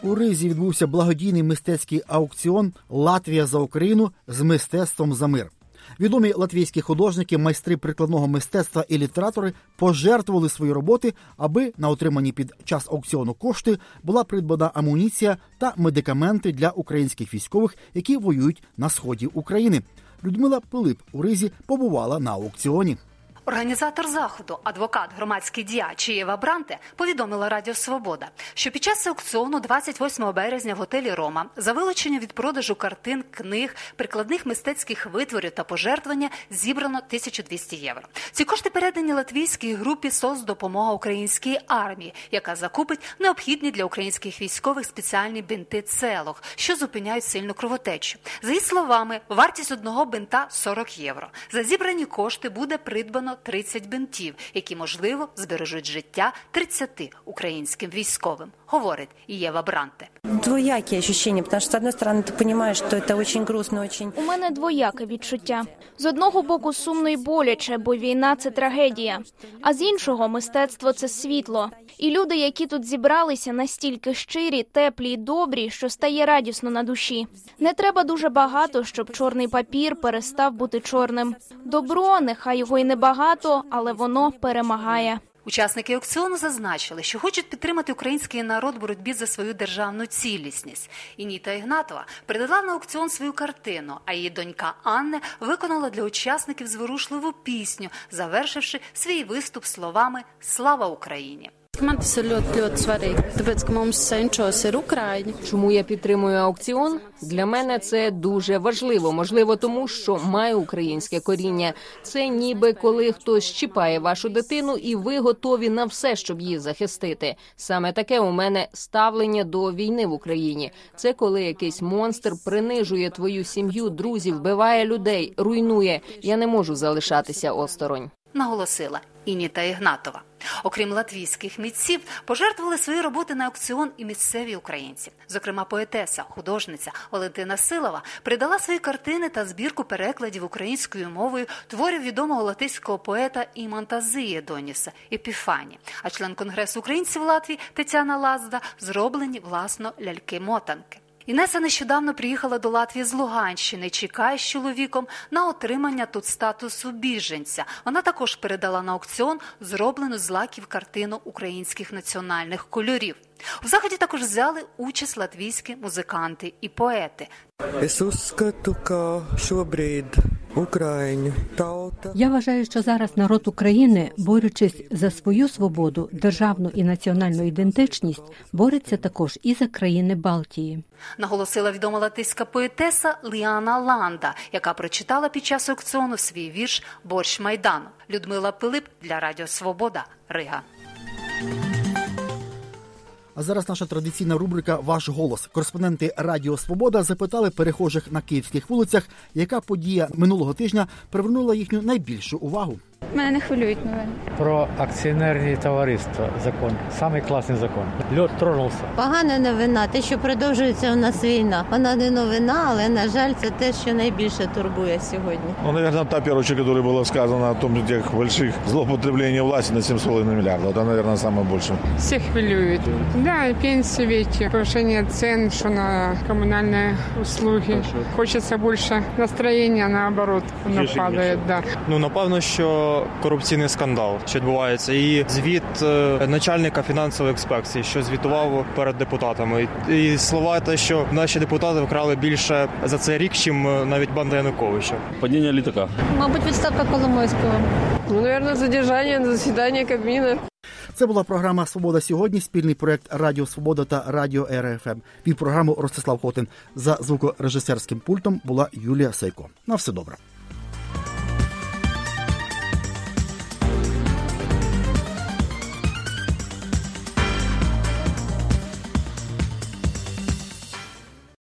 У Ризі відбувся благодійний мистецький аукціон «Латвія за Україну» з мистецтвом за мир. Відомі латвійські художники, майстри прикладного мистецтва і літератори пожертвували свої роботи, аби на отримані під час аукціону кошти була придбана амуніція та медикаменти для українських військових, які воюють на сході України. Людмила Пилип у Ризі побувала на аукціоні. Організатор заходу, адвокат, громадський діяч Єва Бранте повідомила Радіо Свобода, що під час аукціону 28 березня в готелі «Рома» за вилучення від продажу картин, книг, прикладних мистецьких витворів та пожертвування зібрано 1200 євро. Ці кошти передані латвійській групі «Соцдопомога українській армії», яка закупить необхідні для українських військових спеціальні бинти «Целох», що зупиняють сильну кровотечу. За її словами, вартість одного бинта – 40 євро. За зібрані кошти буде придбано 30 бинтів, які, можливо, збережуть життя 30 українським військовим, говорить Єва Бранте. Двоякі відчуття, тому що, з однієї сторони, ти розумієш, що це дуже грустно, дуже... У мене двояке відчуття. З одного боку сумно і боляче, бо війна – це трагедія. А з іншого – мистецтво – це світло. І люди, які тут зібралися, настільки щирі, теплі і добрі, що стає радісно на душі. Не треба дуже багато, щоб чорний папір перестав бути чорним. Добро, нехай його й небагато, але воно перемагає. Учасники аукціону зазначили, що хочуть підтримати український народ в боротьбі за свою державну цілісність. Ініта Ігнатова передала на аукціон свою картину, а її донька Анне виконала для учасників зворушливу пісню, завершивши свій виступ словами «Слава Україні». Чому я підтримую аукціон? Для мене це дуже важливо. Можливо, тому що маю українське коріння. Це ніби коли хтось чіпає вашу дитину і ви готові на все, щоб її захистити. Саме таке у мене ставлення до війни в Україні. Це коли якийсь монстр принижує твою сім'ю, друзів, вбиває людей, руйнує. Я не можу залишатися осторонь. Наголосила Ініта Ігнатова. Окрім латвійських митців, пожертвували свої роботи на аукціон і місцеві українці. Зокрема, поетеса, художниця Валентина Силова придала свої картини та збірку перекладів українською мовою творів відомого латиського поета і монтазиє Доніса Епіфані. А член Конгресу українців Латвії Тетяна Лазда зроблені власно ляльки-мотанки. Інеса нещодавно приїхала до Латвії з Луганщини, чекає з чоловіком на отримання тут статусу біженця. Вона також передала на аукціон зроблену з лаків картину українських національних кольорів. У заході також взяли участь латвійські музиканти і поети. Я вважаю, що зараз народ України, борючись за свою свободу, державну і національну ідентичність, бореться також і за країни Балтії. Наголосила відома латиська поетеса Ліана Ланда, яка прочитала під час аукціону свій вірш «Борщ Майдану». Людмила Пилип для Радіо Свобода, Рига. А зараз наша традиційна рубрика «Ваш голос». Кореспонденти Радіо Свобода запитали перехожих на київських вулицях, яка подія минулого тижня привернула їхню найбільшу увагу. Мене не хвилюють новини. Про акціонерні товариства закон. Самий класний закон. Льот тронувся. Погана новина, те, що продовжується у нас війна. Вона не новина, але, на жаль, це те, що найбільше турбує сьогодні. Ну, наверное, та переча, яка була сказана о том, тех больших злоупотреблениях власти на 7,5 миллиарда. Это, наверное, самое больше. Всех хвилюет. Да, пенсии ведь, повышение цен, что на коммунальные услуги. Хочется больше настроения, наоборот, оно падает. Да. Ну, напевно, що корупційний скандал, що відбувається, і звіт начальника фінансової інспекції, що звітував перед депутатами. І слова те, що наші депутати вкрали більше за цей рік, чим навіть банда Януковича. Падіння літака. Мабуть, відставка Коломойського. Ну, мабуть, задержання, засідання Кабміну. Це була програма «Свобода сьогодні», спільний проєкт Радіо Свобода та Радіо РФМ. Від програму Ростислав Хотин. За звукорежисерським пультом була Юлія Сайко. На все добре.